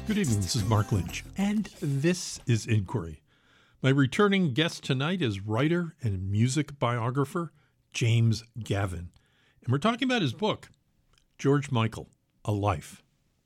Good evening, this is Mark Lynch, and this is Inquiry. My returning guest tonight is writer and music biographer James Gavin, and we're talking about his book, George Michael, A Life.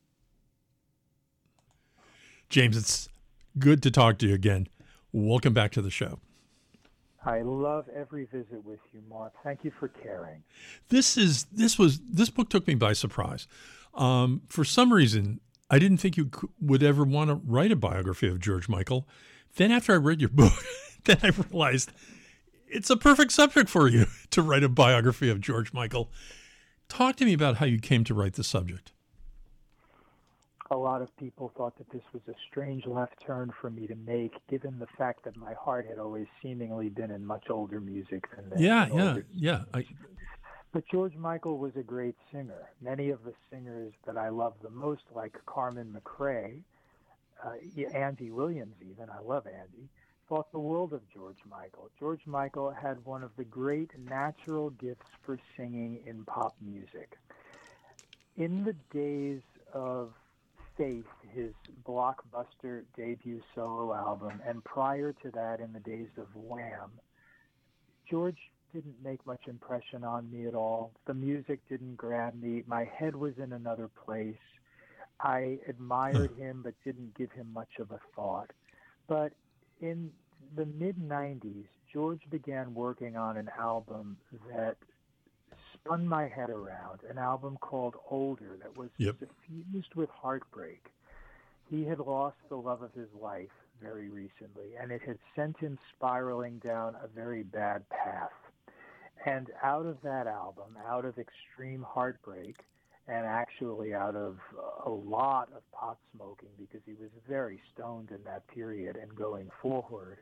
James, it's good to talk to you again. Welcome back to the show. I love every visit with you, Mark. Thank you for caring. This book took me by surprise. For some reason, I didn't think you would ever want to write a biography of George Michael. Then after I read your book, then I realized it's a perfect subject for you to write a biography of George Michael. Talk to me about how you came to write the subject. A lot of people thought that this was a strange left turn for me to make, given the fact that my heart had always seemingly been in much older music than this. Yeah. But George Michael was a great singer. Many of the singers that I love the most, like Carmen McRae, Andy Williams even, I love Andy, thought the world of George Michael. George Michael had one of the great natural gifts for singing in pop music. In the days of Faith, his blockbuster debut solo album, and prior to that in the days of Wham, George didn't make much impression on me at all. The music didn't grab me. My head was in another place. I admired him but didn't give him much of a thought. But in the mid-90s, George began working on an album that spun my head around, an album called Older that was suffused with heartbreak. He had lost the love of his life very recently, and it had sent him spiraling down a very bad path. And out of that album, out of extreme heartbreak, and actually out of a lot of pot smoking, because he was very stoned in that period and going forward,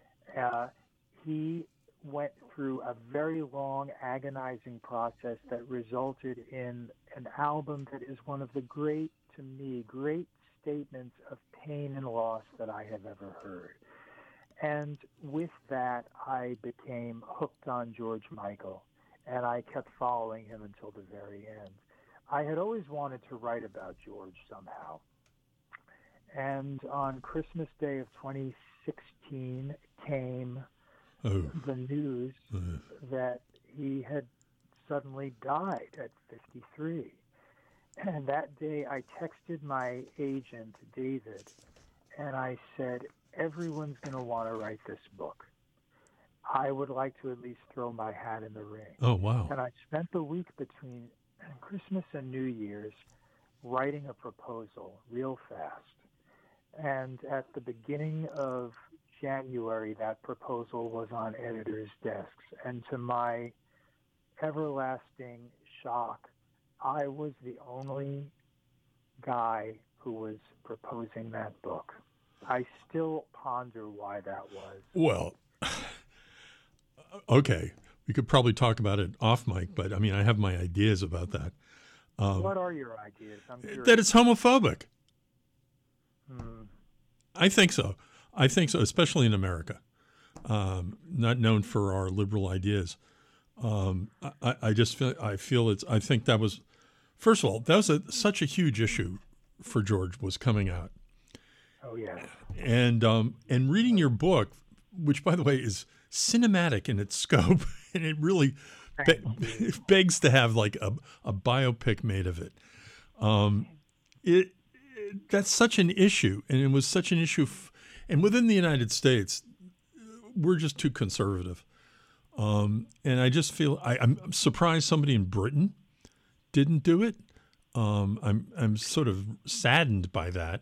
he went through a very long, agonizing process that resulted in an album that is one of the great statements of pain and loss that I have ever heard. And with that, I became hooked on George Michael, and I kept following him until the very end. I had always wanted to write about George somehow. And on Christmas Day of 2016 came the news that he had suddenly died at 53. And that day I texted my agent, David, and I said, everyone's going to want to write this book. I would like to at least throw my hat in the ring. Oh, wow. And I spent the week between Christmas and New Year's writing a proposal real fast. And at the beginning of January, that proposal was on editors' desks. And to my everlasting shock, I was the only guy who was proposing that book. I still ponder why that was. Well, okay. We could probably talk about it off mic, but I mean, I have my ideas about that. What are your ideas? I'm curious. That it's homophobic. I think so, especially in America. Not known for our liberal ideas. I think that was, first of all, that was such a huge issue for George was coming out. Oh, yeah. And reading your book, which, by the way, is cinematic in its scope, and it really begs to have like a biopic made of it. That's such an issue, and it was such an issue. And within the United States, we're just too conservative. And I just feel I'm surprised somebody in Britain didn't do it. I'm sort of saddened by that.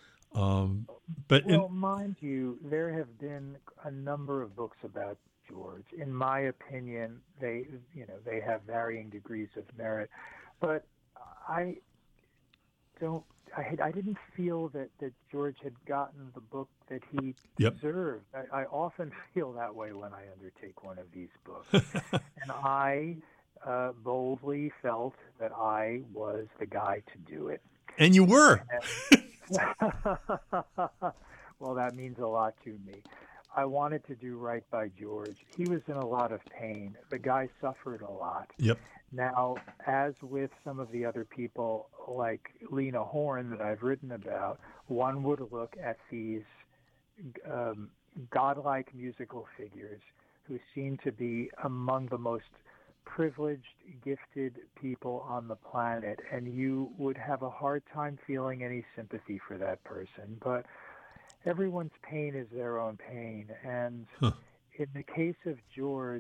Mind you, there have been a number of books about George. In my opinion, they have varying degrees of merit, but I didn't feel that George had gotten the book that he deserved. I often feel that way when I undertake one of these books, and I boldly felt that I was the guy to do it. And you were. Well, that means a lot to me. I wanted to do right by George. He was in a lot of pain. The guy suffered a lot. Yep. Now, as with some of the other people like Lena Horne that I've written about, one would look at these godlike musical figures who seem to be among the most privileged, gifted people on the planet, and you would have a hard time feeling any sympathy for that person. But everyone's pain is their own pain. And in the case of George,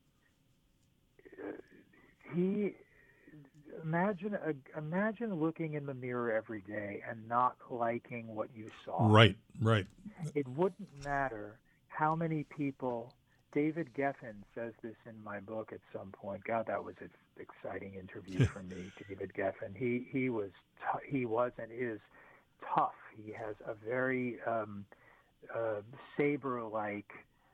imagine looking in the mirror every day and not liking what you saw. Right. It wouldn't matter how many people. David Geffen says this in my book at some point. God, that was an exciting interview for me. David Geffen. He was and is tough. He has a very saber-like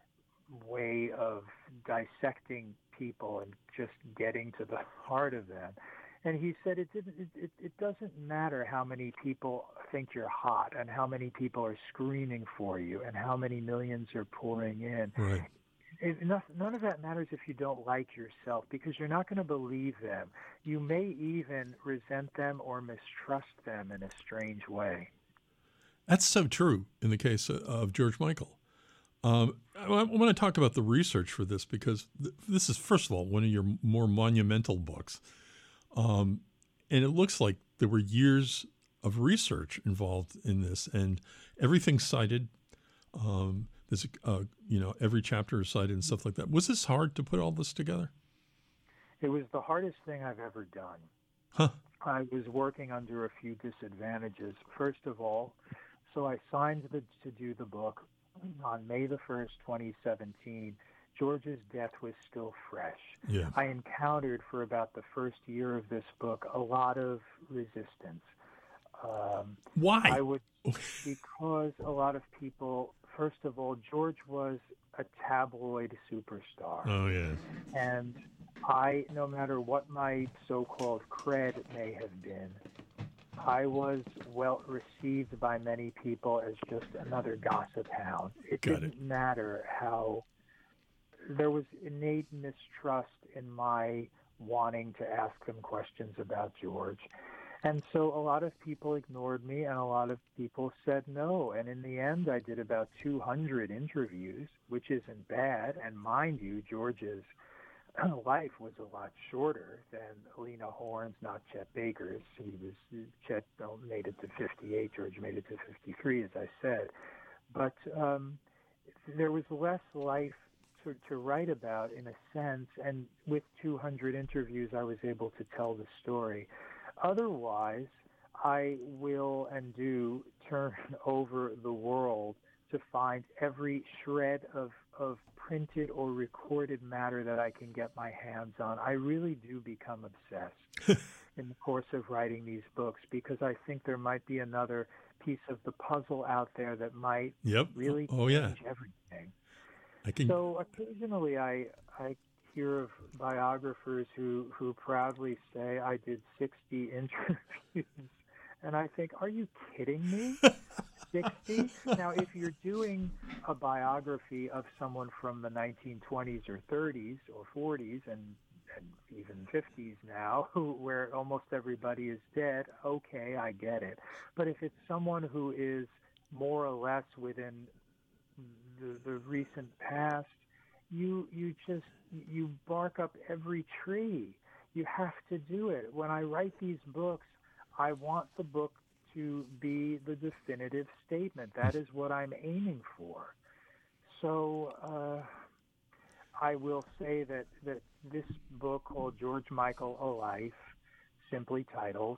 way of dissecting people and just getting to the heart of them. And he said it doesn't matter how many people think you're hot and how many people are screaming for you and how many millions are pouring in. Right. None of that matters if you don't like yourself, because you're not going to believe them. You may even resent them or mistrust them in a strange way. That's so true in the case of George Michael. I want to talk about the research for this because this is, first of all, one of your more monumental books. And it looks like there were years of research involved in this, and everything's cited. There's, every chapter is cited and stuff like that. Was this hard to put all this together? It was the hardest thing I've ever done. Huh. I was working under a few disadvantages. First of all, so I signed to do the book on May the 1st, 2017. George's death was still fresh. Yeah. I encountered for about the first year of this book a lot of resistance. Why? Because a lot of people, first of all, George was a tabloid superstar. Oh, yeah. And no matter what my so-called cred may have been, I was well received by many people as just another gossip hound. It didn't matter how there was innate mistrust in my wanting to ask them questions about George. And so a lot of people ignored me and a lot of people said no. And in the end, I did about 200 interviews, which isn't bad. And mind you, George's life was a lot shorter than Lena Horne's, not Chet Baker's. Chet made it to 58, George made it to 53, as I said. But there was less life to write about in a sense, and with 200 interviews, I was able to tell the story. Otherwise, I will and do turn over the world to find every shred of printed or recorded matter that I can get my hands on. I really do become obsessed in the course of writing these books because I think there might be another piece of the puzzle out there that might really change everything. So occasionally I hear of biographers who proudly say I did 60 interviews, and I think, are you kidding me? 60? Now, if you're doing a biography of someone from the 1920s or 30s or 40s and even 50s now, where almost everybody is dead, okay, I get it. But if it's someone who is more or less within the recent past, you bark up every tree. You have to do it. When I write these books, I want the book to be the definitive statement. That is what I'm aiming for. So I will say that this book called George Michael, A Life, simply titled,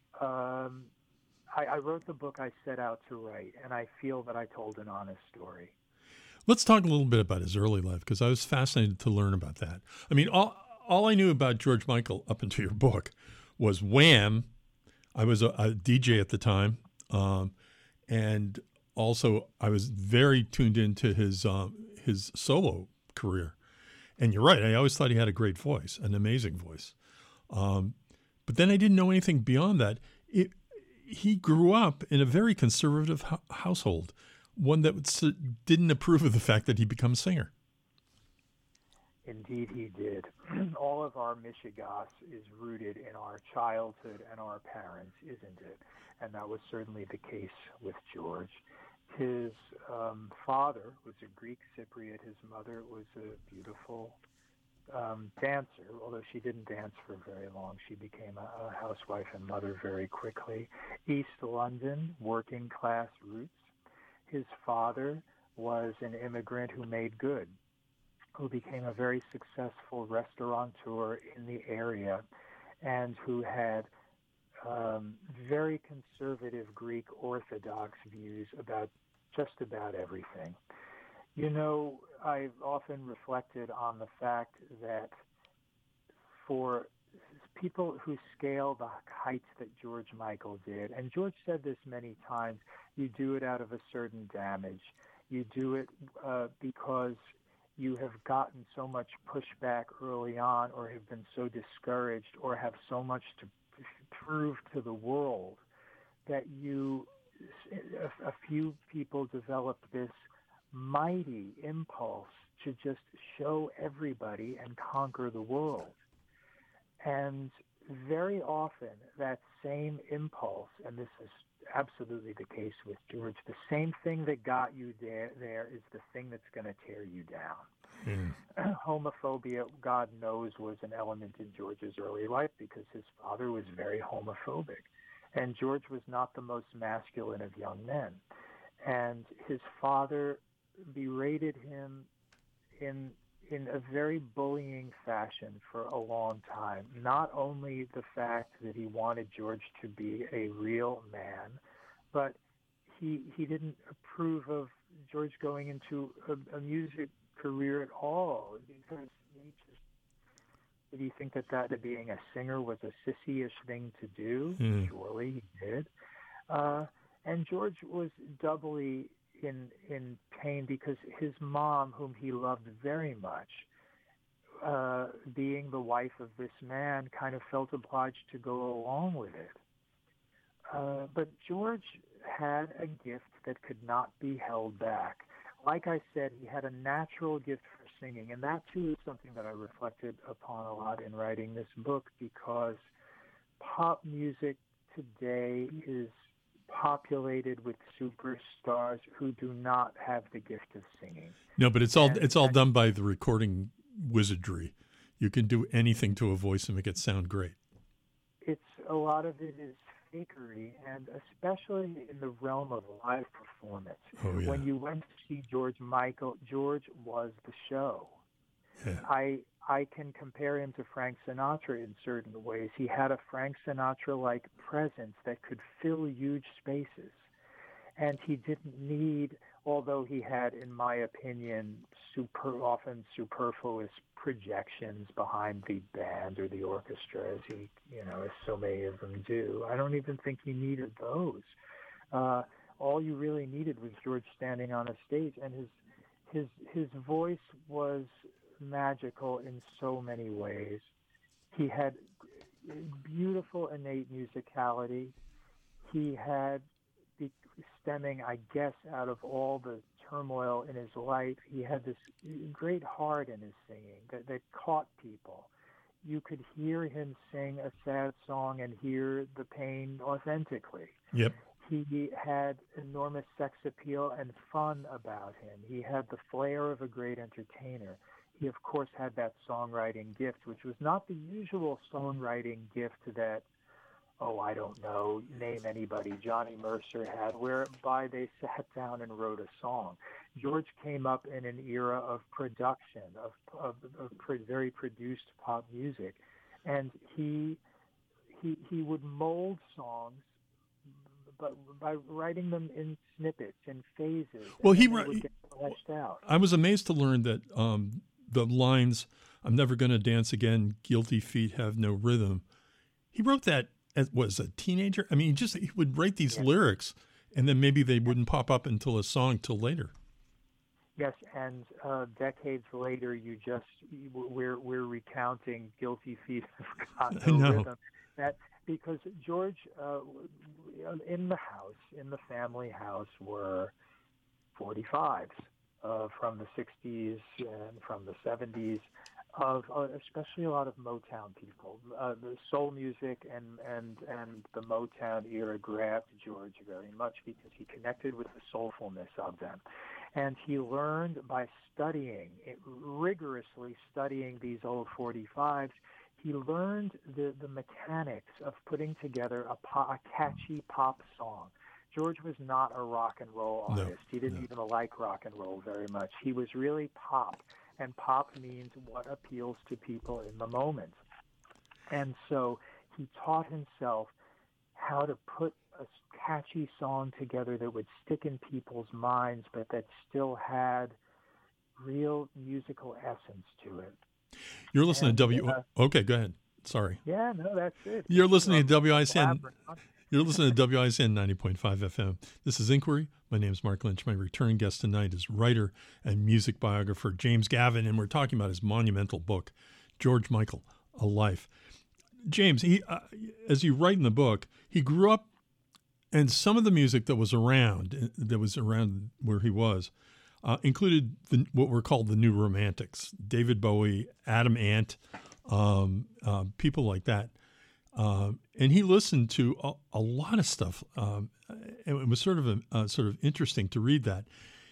I wrote the book I set out to write, and I feel that I told an honest story. Let's talk a little bit about his early life, because I was fascinated to learn about that. I mean, all I knew about George Michael up into your book was Wham! I was a DJ at the time, and also I was very tuned into his solo career. And you're right, I always thought he had a great voice, an amazing voice. But then I didn't know anything beyond that. He grew up in a very conservative household. one that didn't approve of the fact that he become a singer. Indeed, he did. All of our Mishigas is rooted in our childhood and our parents, isn't it? And that was certainly the case with George. His father was a Greek Cypriot. His mother was a beautiful dancer, although she didn't dance for very long. She became a housewife and mother very quickly. East London, working class roots. His father was an immigrant who made good, who became a very successful restaurateur in the area, and who had very conservative Greek Orthodox views about just about everything. You know, I've often reflected on the fact that for people who scale the heights that George Michael did, and George said this many times, you do it out of a certain damage. You do it because you have gotten so much pushback early on, or have been so discouraged, or have so much to prove to the world, that a few people developed this mighty impulse to just show everybody and conquer the world. And very often that same impulse, and this is absolutely the case with George, the same thing that got you there is the thing that's going to tear you down. Homophobia, God knows, was an element in George's early life because his father was very homophobic. And George was not the most masculine of young men. And his father berated him in a very bullying fashion for a long time. Not only the fact that he wanted George to be a real man, but he didn't approve of George going into a music career at all, because did he think that being a singer was a sissy-ish thing to do? Surely he did. And George was doubly in pain because his mom, whom he loved very much, being the wife of this man, kind of felt obliged to go along with it. But George had a gift that could not be held back. Like I said, he had a natural gift for singing, and that too is something that I reflected upon a lot in writing this book, because pop music today is populated with superstars who do not have the gift of singing. No, but it's all done by the recording wizardry. You can do anything to a voice and make it sound great. A lot of it is fakery, and especially in the realm of live performance. Oh, yeah. When you went to see George Michael, George was the show. Yeah. I can compare him to Frank Sinatra in certain ways. He had a Frank Sinatra-like presence that could fill huge spaces. And he didn't need, although he had, in my opinion, often superfluous projections behind the band or the orchestra, as so many of them do. I don't even think he needed those. All you really needed was George standing on a stage, and his voice was magical in so many ways. He had beautiful innate musicality. He had, stemming, I guess, out of all the turmoil in his life, he had this great heart in his singing that caught people. You could hear him sing a sad song and hear the pain authentically. Yep. He had enormous sex appeal and fun about him. He had the flair of a great entertainer. He, of course, had that songwriting gift, which was not the usual songwriting gift that, I don't know, name anybody, Johnny Mercer had, whereby they sat down and wrote a song. George came up in an era of production, of very produced pop music, and he would mold songs, but by writing them in snippets, in phases. Well, he would get fleshed out. I was amazed to learn that the lines, "I'm never going to dance again, guilty feet have no rhythm," he wrote that as a teenager. I mean, he would write these lyrics, and then maybe they wouldn't pop up until a song till later. Yes, and decades later, we're recounting "Guilty Feet Have Got No Rhythm." That because George, in the family house, were 45s from the 60s and from the 70s of especially a lot of Motown people. The soul music and the Motown era grabbed George very much because he connected with the soulfulness of them. And he learned by rigorously studying these old 45s, he learned the mechanics of putting together a catchy pop song. George was not a rock and roll artist. He didn't even like rock and roll very much. He was really pop, and pop means what appeals to people in the moment. And so he taught himself how to put a catchy song together that would stick in people's minds, but that still had real musical essence to it. You're listening to Okay, go ahead. Sorry. Yeah, no, that's it. You're listening to WICN. You're listening to WICN 90.5 FM. This is Inquiry. My name is Mark Lynch. My returning guest tonight is writer and music biographer James Gavin, and we're talking about his monumental book, George Michael, A Life. James, he, as you write in the book, he grew up, and some of the music that was around where he was, included what were called the New Romantics, David Bowie, Adam Ant, people like that. And he listened to a lot of stuff. And it was sort of interesting to read that.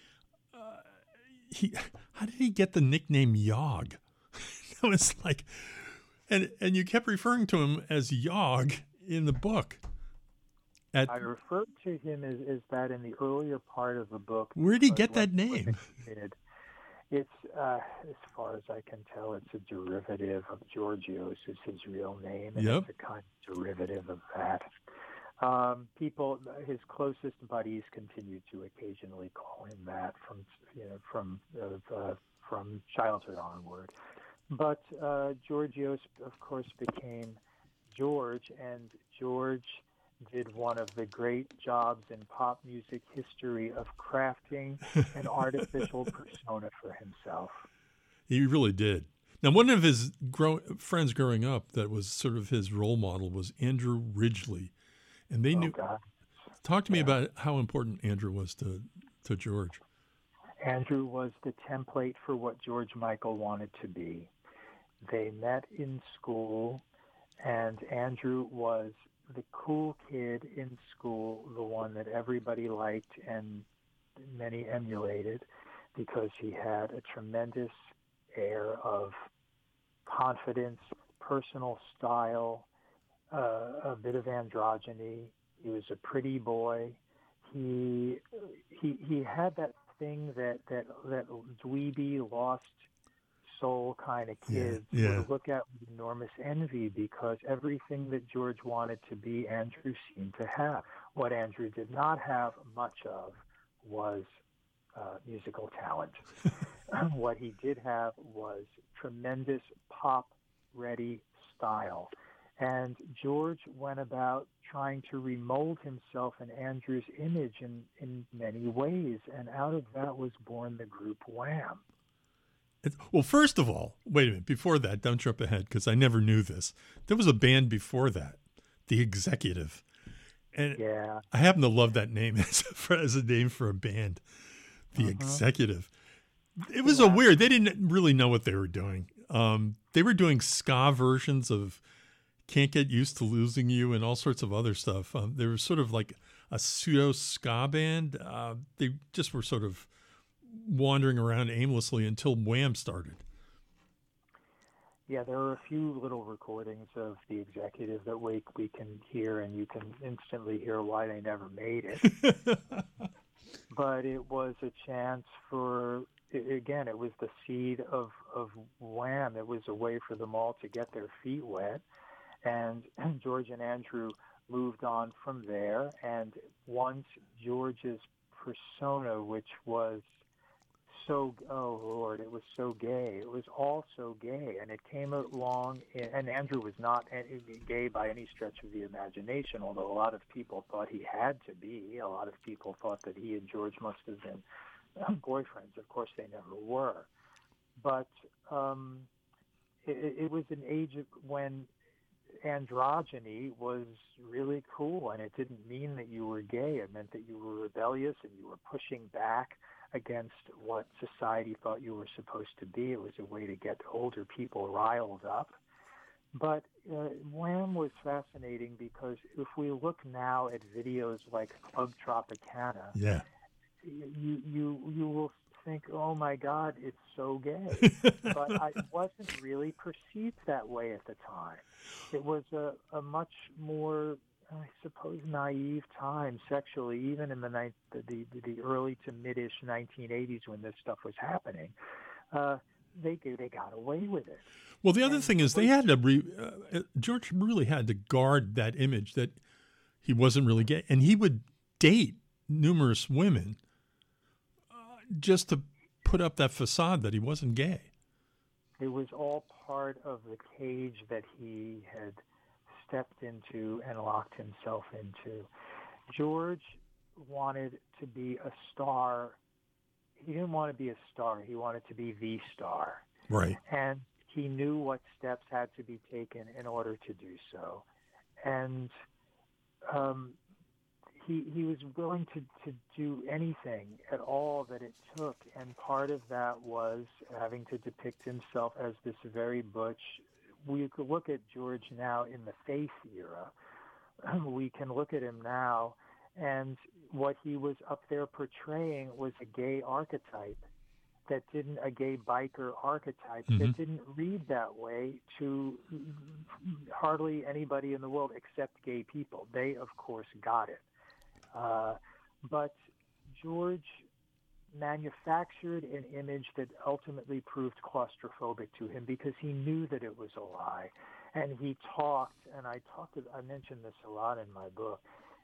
How did he get the nickname Yog? It was like, and you kept referring to him as Yog in the book. I referred to him as that in the earlier part of the book. Where did he get that name? It's, as far as I can tell, it's a derivative of Georgios is his real name, and it's a kind of derivative of that. His closest buddies continue to occasionally call him that from childhood onward. But Georgios, of course, became George, and George did one of the great jobs in pop music history of crafting an artificial persona for himself. He really did. Now, one of his friends growing up that was sort of his role model was Andrew Ridgeley. And they knew. God. Talk to me about how important Andrew was to George. Andrew was the template for what George Michael wanted to be. They met in school, and Andrew was the cool kid in school, the one that everybody liked and many emulated because he had a tremendous air of confidence, personal style, a bit of androgyny. He was a pretty boy. He had that thing that dweeby, lost soul kind of kids would look at with enormous envy because everything that George wanted to be, Andrew seemed to have. What Andrew did not have much of was musical talent. What he did have was tremendous pop-ready style. And George went about trying to remold himself in Andrew's image in many ways, and out of that was born the group Wham! Well, first of all, wait a minute. Before that, don't jump ahead because I never knew this. There was a band before that, The Executive. And I happen to love that name as a name for a band, The Executive. It was a weird, they didn't really know what they were doing. They were doing ska versions of Can't Get Used to Losing You and all sorts of other stuff. They were sort of like a pseudo ska band. They just were sort of wandering around aimlessly until Wham! Started. Yeah, there are a few little recordings of The Executive that we can hear, and you can instantly hear why they never made it. But it was a chance for, again, it was the seed of Wham! It was a way for them all to get their feet wet. And George and Andrew moved on from there. And once George's persona, which was so, oh Lord, it was so gay. It was all so gay. And it came along, and Andrew was not gay by any stretch of the imagination, although a lot of people thought he had to be. A lot of people thought that he and George must have been boyfriends. Of course, they never were. But it was an age when androgyny was really cool, and it didn't mean that you were gay. It meant that you were rebellious and you were pushing back against what society thought you were supposed to be. It was a way to get older people riled up. But Wham was fascinating because if we look now at videos like Club Tropicana, Yeah. you will think, oh my God, it's so gay. But it wasn't really perceived that way at the time. It was a much more, I suppose, naive time sexually, even in the early to mid-ish 1980s when this stuff was happening. They got away with it. Well, the other thing is they had to George really had to guard that image that he wasn't really gay, and he would date numerous women just to put up that facade that he wasn't gay. It was all part of the cage that he had stepped into and locked himself into. George wanted to be a star. He didn't want to be a star. He wanted to be the star. Right. And he knew what steps had to be taken in order to do so. And he was willing to do anything at all that it took. And part of that was having to depict himself as this very butch. We could look at George now in the Faith era. We can look at him now, and what he was up there portraying was a gay archetype a gay biker archetype that didn't read that way to hardly anybody in the world except gay people. They, of course, got it. But George manufactured an image that ultimately proved claustrophobic to him because he knew that it was a lie. And he talked, and I mentioned this a lot in my book.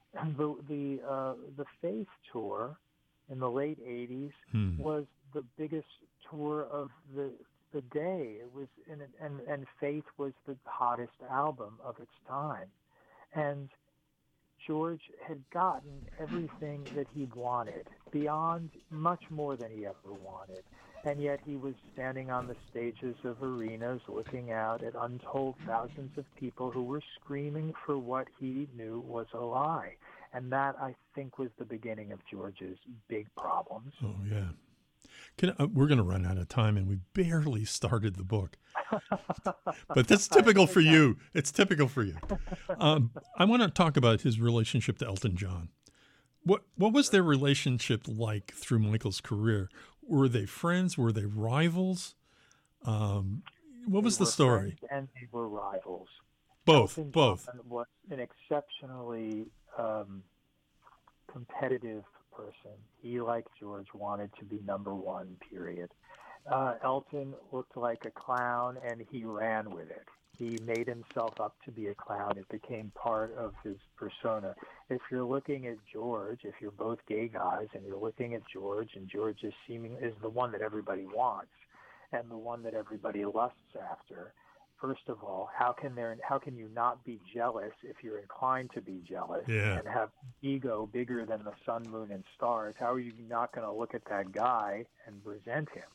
The Faith tour in the late 80s was the biggest tour of the day. It was and Faith was the hottest album of its time. And George had gotten everything that he'd wanted, beyond much more than he ever wanted. And yet he was standing on the stages of arenas looking out at untold thousands of people who were screaming for what he knew was a lie. And that, I think, was the beginning of George's big problems. Oh, yeah. We're going to run out of time, and we barely started the book. But that's typical for you. It's typical for you. I want to talk about his relationship to Elton John. What was their relationship like through Michael's career? Were they friends? Were they rivals? What was the story? And they were rivals. Both. Elton John was an exceptionally competitive person. He, like George, wanted to be number one, period. Elton looked like a clown, and he ran with it. He made himself up to be a clown. It became part of his persona. If you're looking at George, if you're both gay guys and you're looking at George, and George is the one that everybody wants and the one that everybody lusts after, first of all, how can you not be jealous if you're inclined to be jealous and have ego bigger than the sun, moon, and stars? How are you not going to look at that guy and resent him?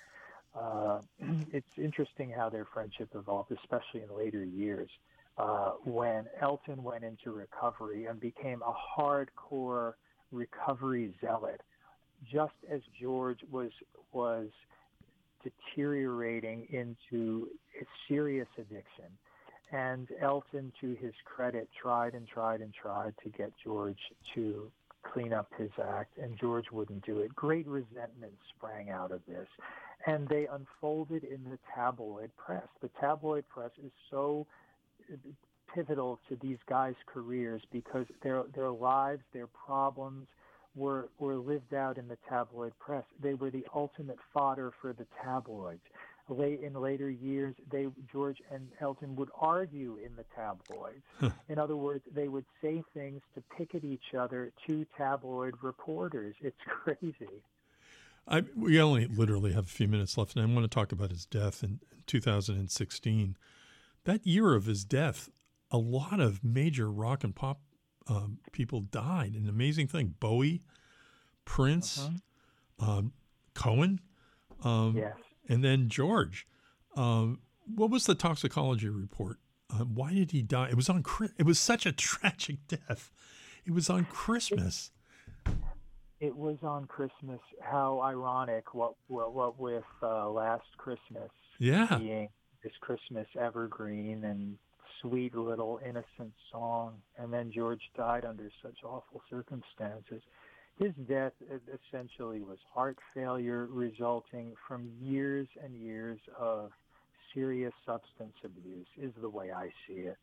It's interesting how their friendship evolved, especially in later years, when Elton went into recovery and became a hardcore recovery zealot, just as George was deteriorating into a serious addiction. And Elton, to his credit, tried to get George to clean up his act, and George wouldn't do it. Great resentment sprang out of this, and they unfolded in the tabloid press. The tabloid press is so pivotal to these guys' careers because their lives, their problems were lived out in the tabloid press. They were the ultimate fodder for the tabloids. In later years, George and Elton would argue in the tabloids. In other words, they would say things to pick at each other to tabloid reporters. It's crazy. We only literally have a few minutes left, and I want to talk about his death in 2016. That year of his death, a lot of major rock and pop people died. An amazing thing. Bowie, Prince, Cohen, yes. And then George. What was the toxicology report? Why did he die? It was such a tragic death. It was on Christmas. It was on Christmas. How ironic! What with Last Christmas Yeah. being this Christmas evergreen and sweet little innocent song, and then George died under such awful circumstances. His death essentially was heart failure resulting from years and years of serious substance abuse, is the way I see it.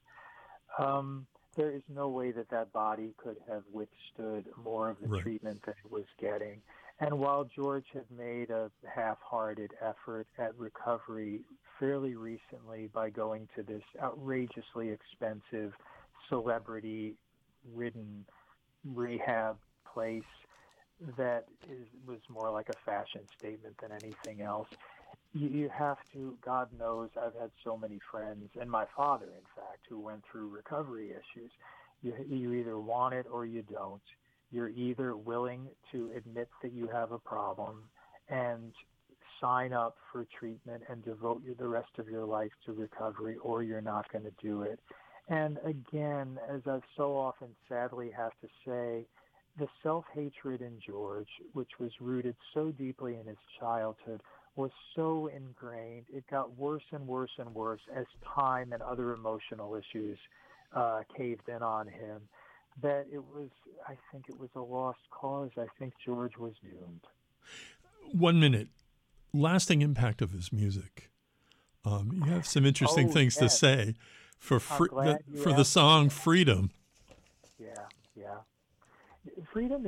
There is no way that that body could have withstood more of the Right. treatment that it was getting. And while George had made a half-hearted effort at recovery fairly recently by going to this outrageously expensive, celebrity-ridden rehab place that was more like a fashion statement than anything else, you have to, God knows, I've had so many friends, and my father, in fact, who went through recovery issues. You either want it or you don't. You're either willing to admit that you have a problem and sign up for treatment and devote the rest of your life to recovery, or you're not going to do it. And again, as I've so often sadly have to say, the self-hatred in George, which was rooted so deeply in his childhood, was so ingrained. It got worse and worse and worse as time and other emotional issues caved in on him, that I think it was a lost cause. I think George was doomed. 1 minute. Lasting impact of his music. You have some interesting things to say for the song "Freedom." Yeah. Freedom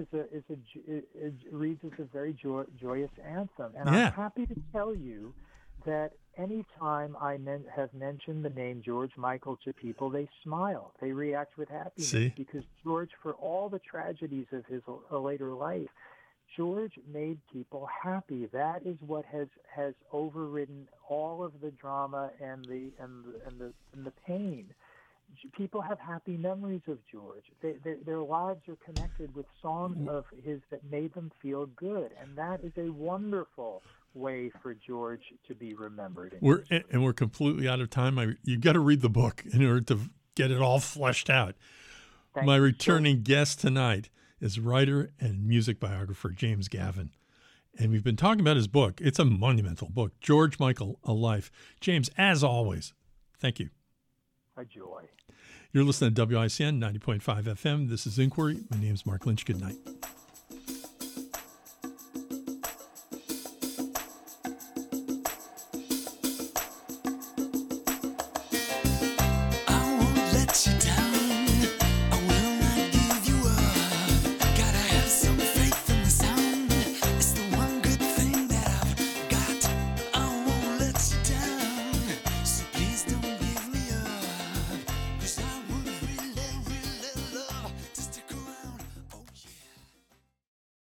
reads as a very joyous anthem, and I'm happy to tell you that anytime I have mentioned the name George Michael to people, they smile. They react with happiness because George, for all the tragedies of his later life, George made people happy. That is what has overridden all of the drama and the pain. People have happy memories of George. Their lives are connected with songs of his that made them feel good, and that is a wonderful way for George to be remembered. We're completely out of time. You got to read the book in order to get it all fleshed out. My returning guest tonight is writer and music biographer James Gavin. And we've been talking about his book. It's a monumental book, George Michael, A Life. James, as always, thank you. A joy. You're listening to WICN 90.5 FM. This is Inquiry. My name's Mark Lynch. Good night.